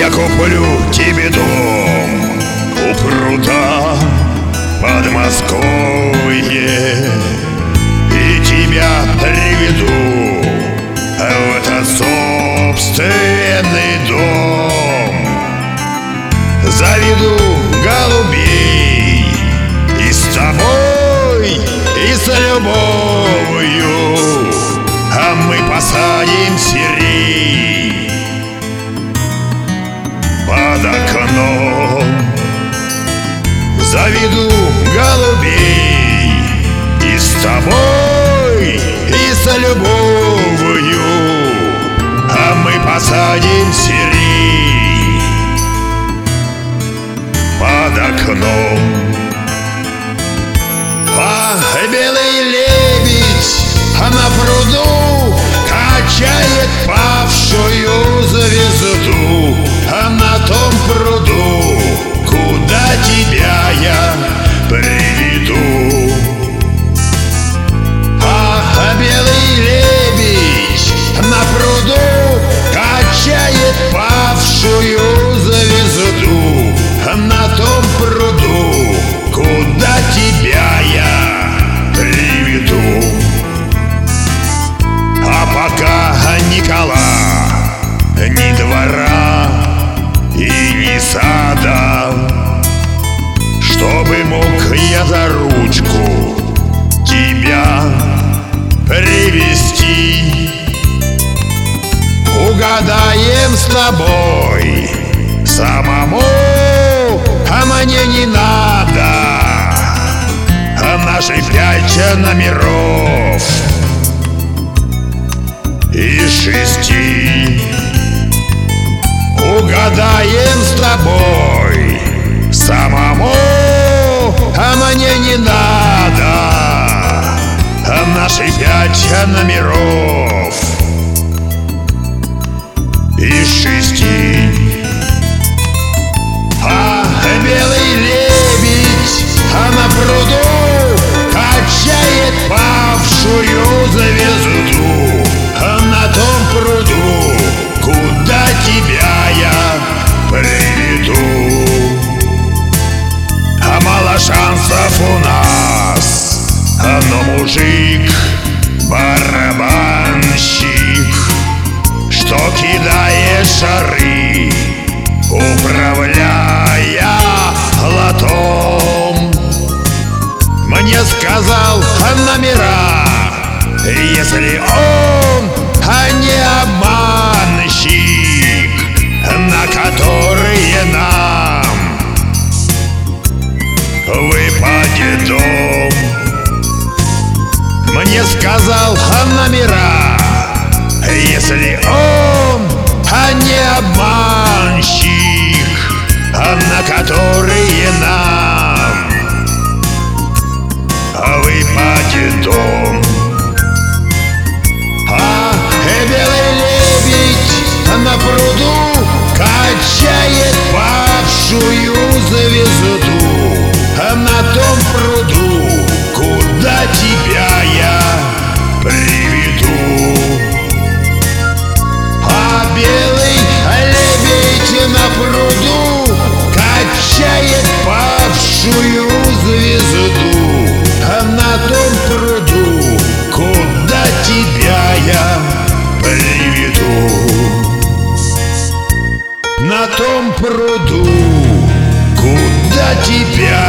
Я куплю тебе дом у пруда Подмосковье и тебя приведу в этот собственный дом. Заведу голубей и с тобой, и с любовью, а мы посадим сирень под окном. Заведу голубей и с тобой, и с любовью, а мы посадим сирень под окном. А белый лебедь на пруду качает павшую звезду, а на том пруду, куда тебя я приведу. А белый лебедь на пруду качает павшую звезду, а на том пруду, куда тебя я приведу. А пока ни кола, ни двора и ни сада, чтобы мог я за ручку тебя привести, угадаем с тобой самому, а мне не надо наши 5 номеров из 6. Угадаем с тобой самому, а мне не надо наши 5 номеров из 6. А белый лебедь на пруду качает павшую звезду, а на том пруду, куда тебя я приведу. А мало шансов у нас, но мужик барабанщик, что кидает шары, управляя лотом. Мне сказал номера, если он не обманщик, на которые нам выпадет дом. Мне сказал номера, если он не обманщик, на которые нам выпадет дом. А белый лебедь на пруду качает павшую звезду, а на том пруду, куда тебя я приведу. А белый лебедь на пруду качает павшую звезду, а на том пруду, куда тебя я приведу. На том пруду, куда тебя